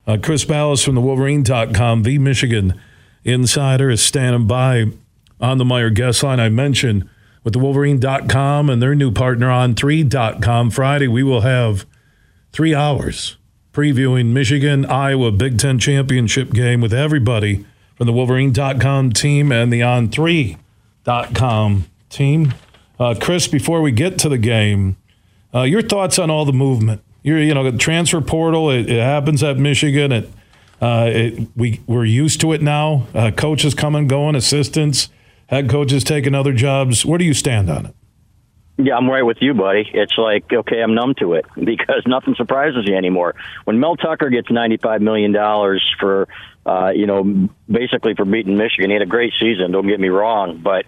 Chris Balas from the Wolverine.com, the Michigan Insider, is standing by on the Meijer guest line. I mentioned with the Wolverine.com and their new partner On3.com, Friday we will have 3 hours previewing Michigan-Iowa Big Ten championship game with everybody from the Wolverine.com team and the On3.com team. Chris, before we get to the game, your thoughts on all the movement. The transfer portal, it happens at Michigan. We're used to it now. Coaches come and go, and assistants, head coaches taking other jobs. Where do you stand on it? Yeah, I'm right with you, buddy. It's like, okay, I'm numb to it because nothing surprises you anymore. When Mel Tucker gets $95 million for, basically for beating Michigan, he had a great season, don't get me wrong, but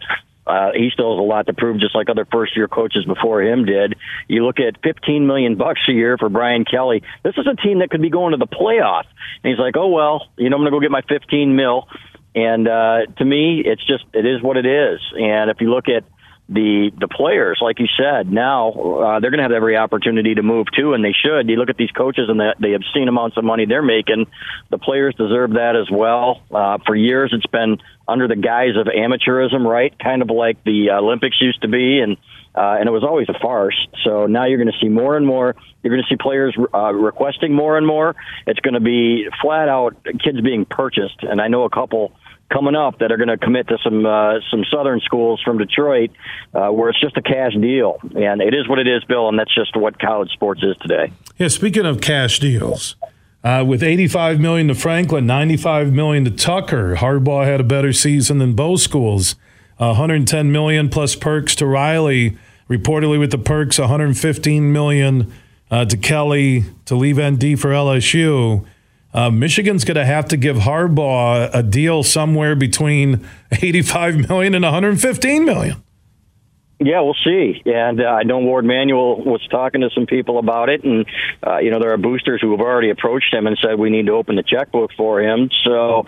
he still has a lot to prove, just like other first-year coaches before him did. You look at $15 million a year for Brian Kelly. This is a team that could be going to the playoff. And he's like, oh, well, I'm going to go get my $15 million. And to me, it is what it is. And if you look at the players, like you said, now they're going to have every opportunity to move too, and they should. You look at these coaches and the obscene amounts of money they're making. The players deserve that as well. For years, it's been under the guise of amateurism, right? Kind of like the Olympics used to be, and it was always a farce. So now you're going to see more and more. You're going to see players requesting more and more. It's going to be flat out kids being purchased, and I know a couple coming up that are going to commit to some Southern schools from Detroit where it's just a cash deal. And it is what it is, Bill, and that's just what college sports is today. Yeah, speaking of cash deals, with $85 million to Franklin, $95 million to Tucker, Harbaugh had a better season than both schools. $110 million plus perks to Riley, reportedly with the perks, $115 million to Kelly to leave ND for LSU. Michigan's going to have to give Harbaugh a deal somewhere between $85 million and $115 million. Yeah, we'll see. And I know Ward Manuel was talking to some people about it, and there are boosters who have already approached him and said we need to open the checkbook for him. So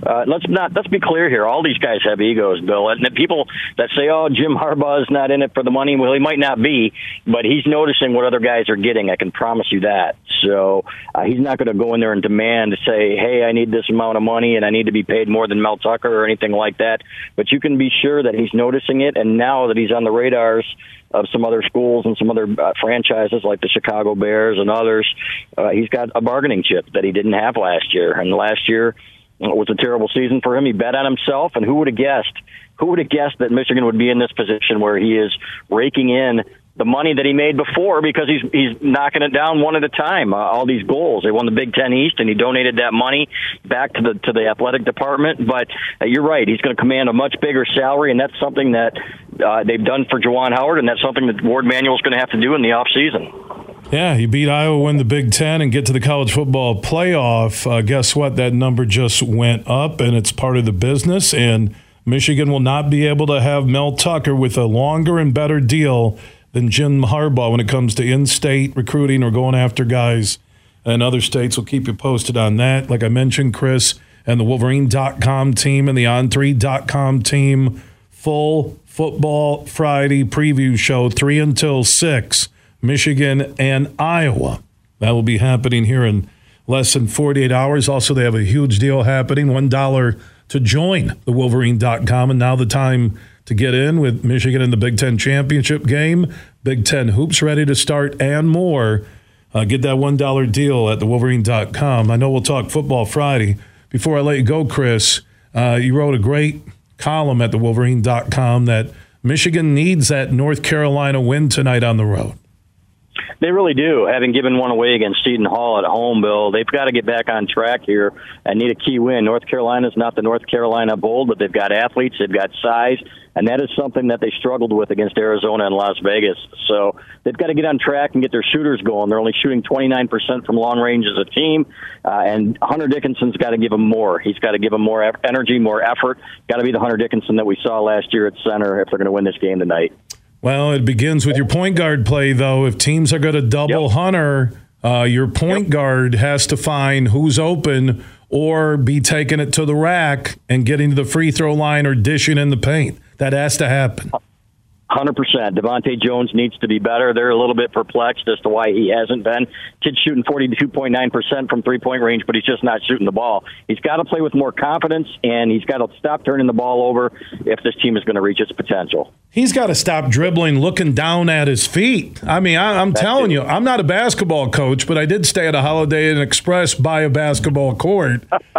let's be clear here. All these guys have egos, Bill. And the people that say, "Oh, Jim Harbaugh is not in it for the money," well, he might not be, but he's noticing what other guys are getting. I can promise you that. So he's not going to go in there and demand to say, "Hey, I need this amount of money and I need to be paid more than Mel Tucker" or anything like that. But you can be sure that he's noticing it, and now that he's on the radars of some other schools and some other franchises like the Chicago Bears and others, he's got a bargaining chip that he didn't have last year. And last year was a terrible season for him. He bet on himself, and who would have guessed? Who would have guessed that Michigan would be in this position where he is raking in the money that he made before because he's knocking it down one at a time. All these goals. They won the Big Ten East, and he donated that money back to the athletic department. But you're right. He's going to command a much bigger salary, and that's something that they've done for Juwan Howard, and that's something that Ward Manuel's going to have to do in the offseason. Yeah, you beat Iowa, win the Big Ten, and get to the college football playoff. Guess what? That number just went up, and it's part of the business, and Michigan will not be able to have Mel Tucker with a longer and better deal than Jim Harbaugh when it comes to in-state recruiting or going after guys in other states. We'll keep you posted on that. Like I mentioned, Chris and the Wolverine.com team and the On3.com team, full football Friday preview show, 3 until 6, Michigan and Iowa. That will be happening here in less than 48 hours. Also, they have a huge deal happening, $1 to join the Wolverine.com, and now the time to get in with Michigan in the Big Ten championship game, Big Ten hoops ready to start, and more. Get that $1 deal at thewolverine.com. I know we'll talk football Friday. Before I let you go, Chris, you wrote a great column at thewolverine.com that Michigan needs that North Carolina win tonight on the road. They really do. Having given one away against Seton Hall at home, Bill, they've got to get back on track here and need a key win. North Carolina's not the North Carolina Bowl, but they've got athletes, they've got size, and that is something that they struggled with against Arizona and Las Vegas. So they've got to get on track and get their shooters going. They're only shooting 29% from long range as a team, and Hunter Dickinson's got to give them more. He's got to give them more energy, more effort. Got to be the Hunter Dickinson that we saw last year at center if they're going to win this game tonight. Well, it begins with your point guard play, though. If teams are going to double Hunter, your point guard has to find who's open or be taking it to the rack and getting to the free throw line or dishing in the paint. That has to happen. 100%. Devontae Jones needs to be better. They're a little bit perplexed as to why he hasn't been. Kid's shooting 42.9% from three-point range, but he's just not shooting the ball. He's got to play with more confidence, and he's got to stop turning the ball over if this team is going to reach its potential. He's got to stop dribbling, looking down at his feet. I mean, I'm telling you, I'm not a basketball coach, but I did stay at a Holiday Inn Express by a basketball court.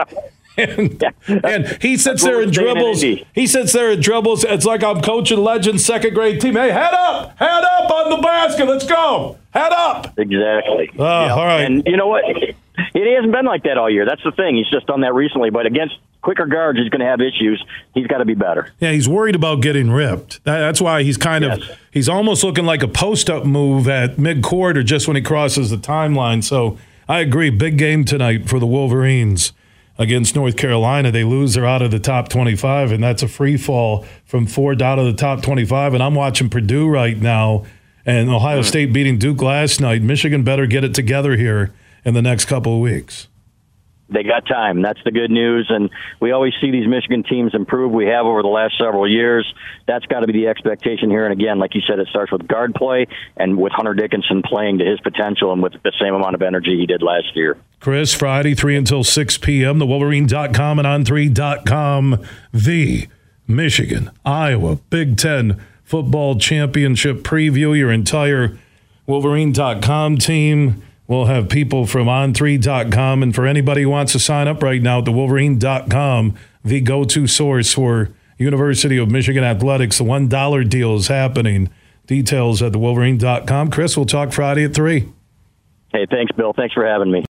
And he sits there and dribbles. He sits there and dribbles. It's like I'm coaching Legends second grade team. Hey, head up on the basket. Let's go. Head up. Exactly. All right. And you know what? It hasn't been like that all year. That's the thing. He's just done that recently. But against quicker guards, he's going to have issues. He's got to be better. Yeah, he's worried about getting ripped. That's why he's he's almost looking like a post-up move at mid-court or just when he crosses the timeline. So I agree. Big game tonight for the Wolverines against North Carolina. They lose, they're out of the top 25, and that's a free fall from Ford out of the top 25. And I'm watching Purdue right now, and Ohio State beating Duke last night. Michigan better get it together here in the next couple of weeks. They got time. That's the good news. And we always see these Michigan teams improve. We have over the last several years. That's got to be the expectation here. And again, like you said, it starts with guard play and with Hunter Dickinson playing to his potential and with the same amount of energy he did last year. Chris, Friday, 3 until 6 p.m., thewolverine.com and on3.com, the Michigan, Iowa Big Ten Football Championship preview. Your entire Wolverine.com team. We'll have people from on3.com, and for anybody who wants to sign up right now at thewolverine.com, the go-to source for University of Michigan athletics, the $1 deal is happening. Details at thewolverine.com. Chris, we'll talk Friday at 3. Hey, thanks, Bill. Thanks for having me.